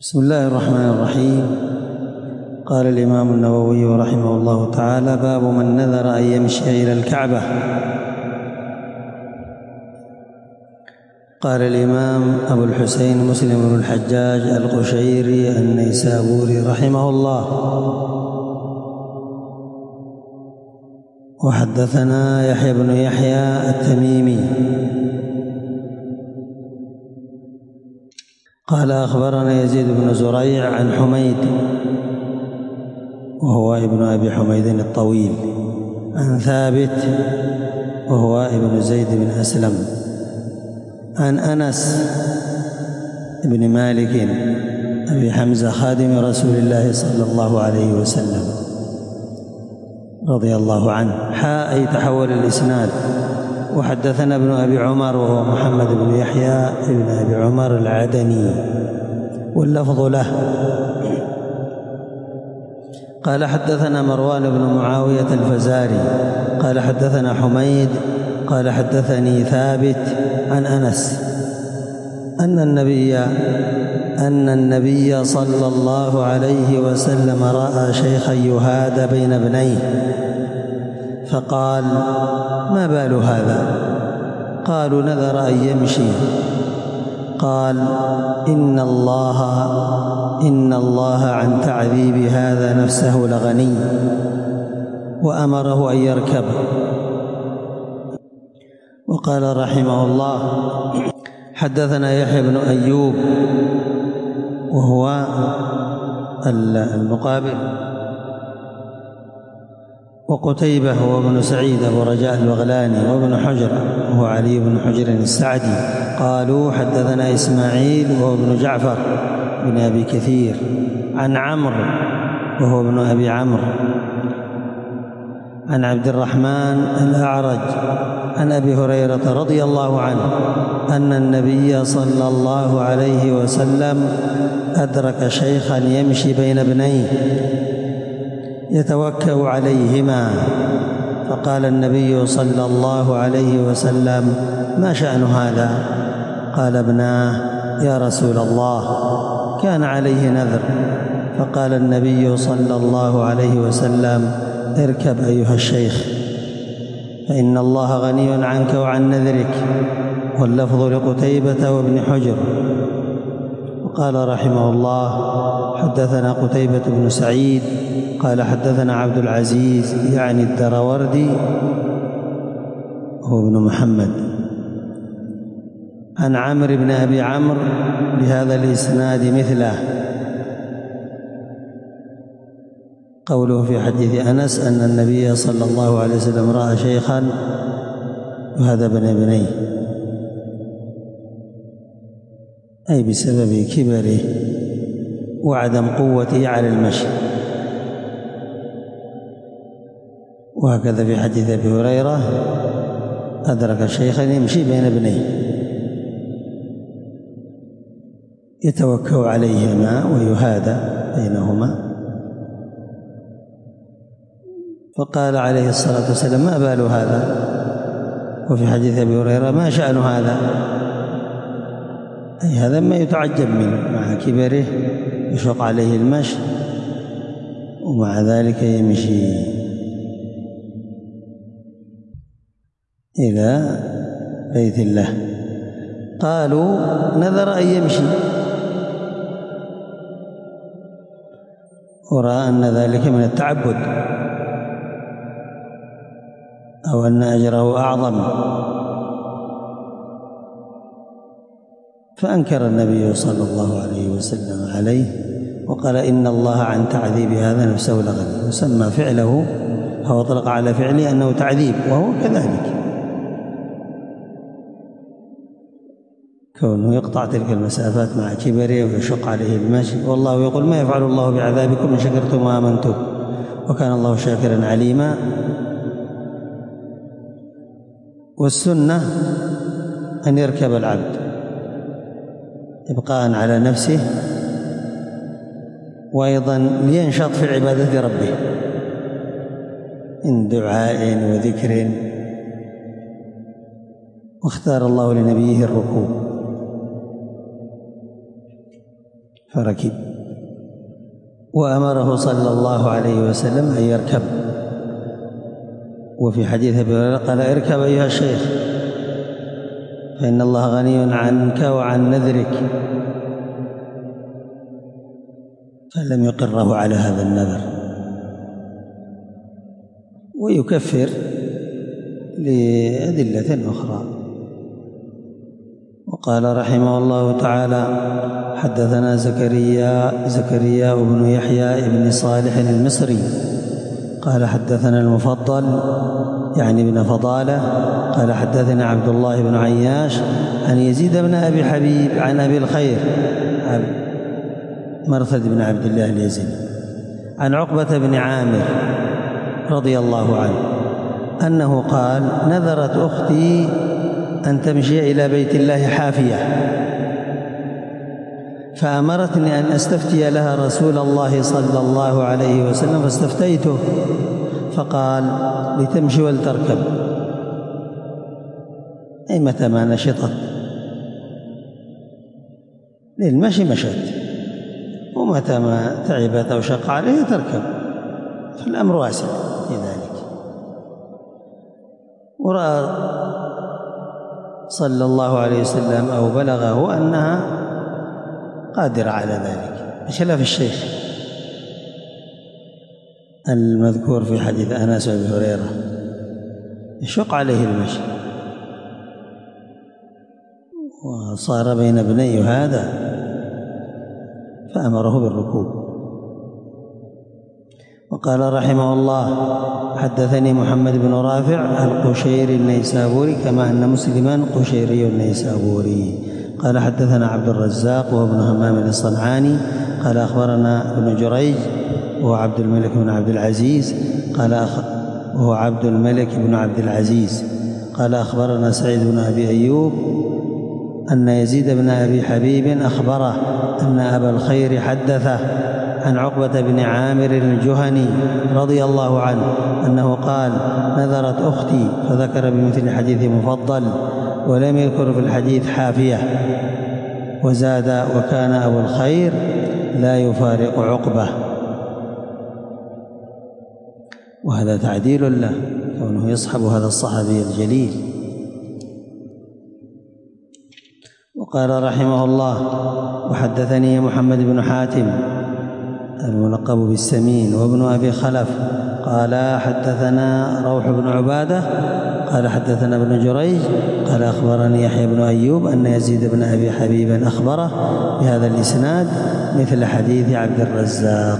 بسم الله الرحمن الرحيم. قال الإمام النووي رحمه الله تعالى: باب من نذر أن يمشي إلى الكعبة. قال الإمام أبو الحسين مسلم بن الحجاج القشيري النيسابوري رحمه الله: وحدثنا يحيى بن يحيى التميمي قال أخبرنا يزيد بن زريع عن حميد وهو ابن أبي حميد الطويل عن ثابت وهو ابن زيد بن أسلم عن أنس بن مالك أبي حمزة خادم رسول الله صلى الله عليه وسلم رضي الله عنه أي تحول الإسناد. وحدثنا ابن أبي عمر وهو محمد بن يحيى ابن أبي عمر العدني واللفظ له. قال حدثنا مروان بن معاوية الفزاري قال حدثنا حميد قال حدثني ثابت عن أنس أن النبي صلى الله عليه وسلم رأى شيخا يهادى بين ابنيه فقال: ما بال هذا؟ قالوا: نذر أن يمشي. قال: إن الله عن تعذيب هذا نفسه لغني، وأمره أن يركب. وقال رحمه الله: حدثنا يحيى بن أيوب وهو المقابل، وقتيبة هو ابن سعيد أبو رجاء البغلاني، وابن حجر وهو علي بن حجر السعدي. قالوا: حدثنا إسماعيل وهو ابن جعفر بن أبي كثير عن عمرو وهو ابن أبي عمرو عن عبد الرحمن الأعرج عن أبي هريرة رضي الله عنه أن النبي صلى الله عليه وسلم أدرك شيخا يمشي بين ابنيه يتوكأ عليهما، فقال النبي صلى الله عليه وسلم: ما شأن هذا؟ قال: ابناه يا رسول الله، كان عليه نذر. فقال النبي صلى الله عليه وسلم: اركب أيها الشيخ، فإن الله غني عنك وعن نذرك. واللفظ لقتيبة وابن حجر. وقال رحمه الله: حدثنا قتيبة بن سعيد قال حدثنا عبد العزيز يعني الدراوردي هو ابن محمد عن عمرو بن أبي عمرو بهذا الإسناد مثله. قوله في حديث أنس أن النبي صلى الله عليه وسلم رأى شيخا وهذا بن ابنيه، أي بسبب كبره وعدم قوته على المشي. وهكذا في حديث أبي هريرة: أدرك شيخا يمشي بين ابنيه يتوكأ عليهما ويهادى بينهما. فقال عليه الصلاة والسلام: ما بال هذا؟ وفي حديث أبي هريرة: ما شأن هذا؟ أي هذا ما يتعجب منه، مع كبره يشق عليه المشي ومع ذلك يمشي إلى بيت الله. قالوا: نذر أن يمشي، ورأى أن ذلك من التعبد أو أن أجره أعظم، فأنكر النبي صلى الله عليه وسلم عليه وقال: إن الله عن تعذيب هذا نفسه لغني. وسمى فعله أو أطلق على فعله أنه تعذيب، وهو كذلك، كونه يقطع تلك المسافات مع كبره ويشق عليه المشي. والله يقول: ما يفعل الله بعذابكم إن شكرتم وآمنتم وكان الله شاكرا عليما. والسنة أن يركب العبد إبقاء على نفسه، وأيضا لينشط في عبادة ربه من دعاء وذكر. واختار الله لنبيه الركوب، فركب، وأمره صلى الله عليه وسلم أن يركب. وفي حديث أبي هريرة قال: اركب أيها الشيخ فإن الله غني عنك وعن نذرك، فلم يقره على هذا النذر، ويكفر لأدلة أخرى. وقال رحمه الله تعالى: حدثنا زكريا بن يحيى بن صالح المصري قال حدثنا المفضل يعني بن فضالة قال حدثنا عبد الله بن عياش عن يزيد بن أبي حبيب عن أبي الخير مرثد بن عبد الله اليزيدي عن عقبة بن عامر رضي الله عنه أنه قال: نذرت أختي أن تمشي إلى بيت الله حافية، فأمرتني أن أستفتي لها رسول الله صلى الله عليه وسلم، فاستفتيته فقال: لتمشي ولتركب، أي متى ما نشطت للمشي مشت، ومتى ما تعبت أو شق عليه تركب، فالأمر واسع في ذلك. ورأى صلى الله عليه وسلم أو بلغه أنها قادرة على ذلك، بخلاف الشيخ المذكور في حديث أنس وأبي هريرة يشق عليه المشي، وصار بين ابني هذا فأمره بالركوب. وقال رحمه الله: حدثني محمد بن رافع القشيري النيسابوري كما أن مسلما قشيري النيسابوري قال حدثنا عبد الرزاق وابن همام الصنعاني قال أخبرنا ابن جريج وهو عبد الملك بن عبد العزيز قال أخبرنا سعيد بن أبي أيوب أن يزيد بن أبي حبيب أخبره أن أبا الخير حدثه عن عقبة بن عامر الجهني رضي الله عنه أنه قال: نذرت أختي، فذكر بمثل حديث مفضل ولم يذكر في الحديث حافية، وزاد: وكان أبو الخير لا يفارق عقبة. وهذا تعديل له كونه يصحب هذا الصحابي الجليل. وقال رحمه الله: وحدثني محمد بن حاتم الملقب بالسمين وابن أبي خلف قال حدثنا روح بن عبادة قال حدثنا ابن جريج قال أخبرني يحيى بن أيوب أن يزيد بن أبي حبيب أخبره بهذا الإسناد مثل حديث عبد الرزاق.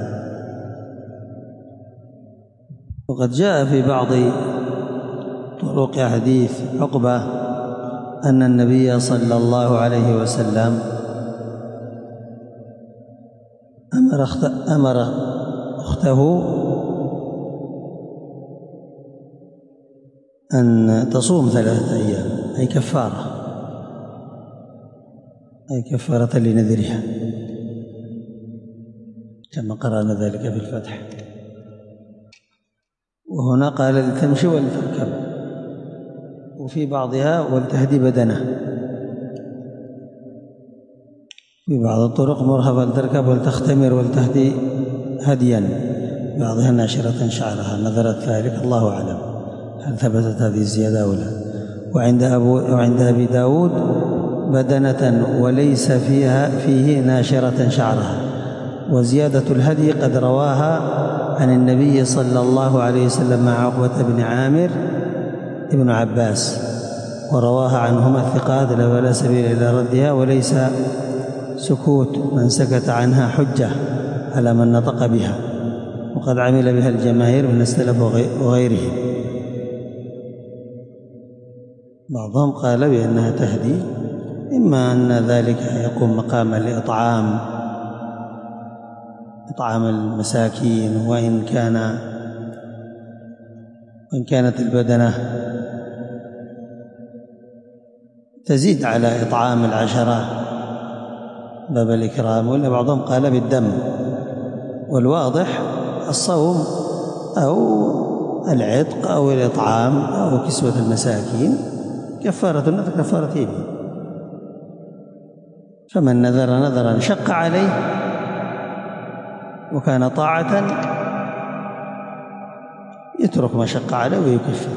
وقد جاء في بعض طرق حديث عقبة أن النبي صلى الله عليه وسلم أمر أخته أن تصوم 3 أيام، أي كفارة لنذرها، كما قرأنا ذلك في الفتح. وهنا قال: لتمشي ولتركب، وفي بعضها ولتهدي بدنه، في بعض الطرق مرها فلتركب ولتختمر ولتهدي هديا، بعضها ناشرة شعرها، نذرت ذلك الله أعلم هل ثبتت هذه الزيادة أو لا. وعند أبي داود بدنة وليس فيه ناشرة شعرها. وزيادة الهدي قد رواها عن النبي صلى الله عليه وسلم مع عقبة بن عامر ابن عباس، ورواها عنهما الثقات لا سبيل إلى ردها، وليس سكوت من سكت عنها حجة على من نطق بها، وقد عمل بها الجماهير من السلف وغيرهم. بعضهم قال بأنها تهدي، إما أن ذلك يقوم مقاما لإطعام المساكين، وإن كانت البدنة تزيد على إطعام العشرة باب الإكرام، ولا بعضهم قال بالدم. والواضح الصوم أو العتق أو الإطعام أو كسوة المساكين كفارة النذر كفارة يمين. فمن نذر نذرا شق عليه وكان طاعة يترك ما شق عليه ويكفر،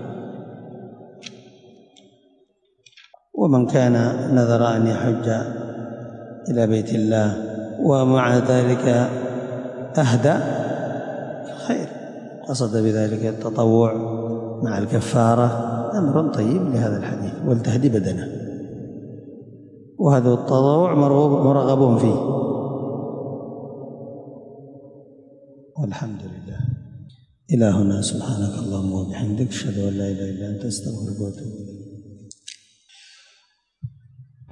ومن كان نذر أن يحج إلى بيت الله ومع ذلك أهدى خير، قصد بذلك التطوع مع الكفارة، أمر طيب لهذا الحديث، ولتهدي بدنه، وهذا التطوع مرغب فيه. والحمد لله. إلهنا سبحانك اللهم وبحمدك، أشهد أن لا إله إلا أنت، أستغفرك وأتوب إليك.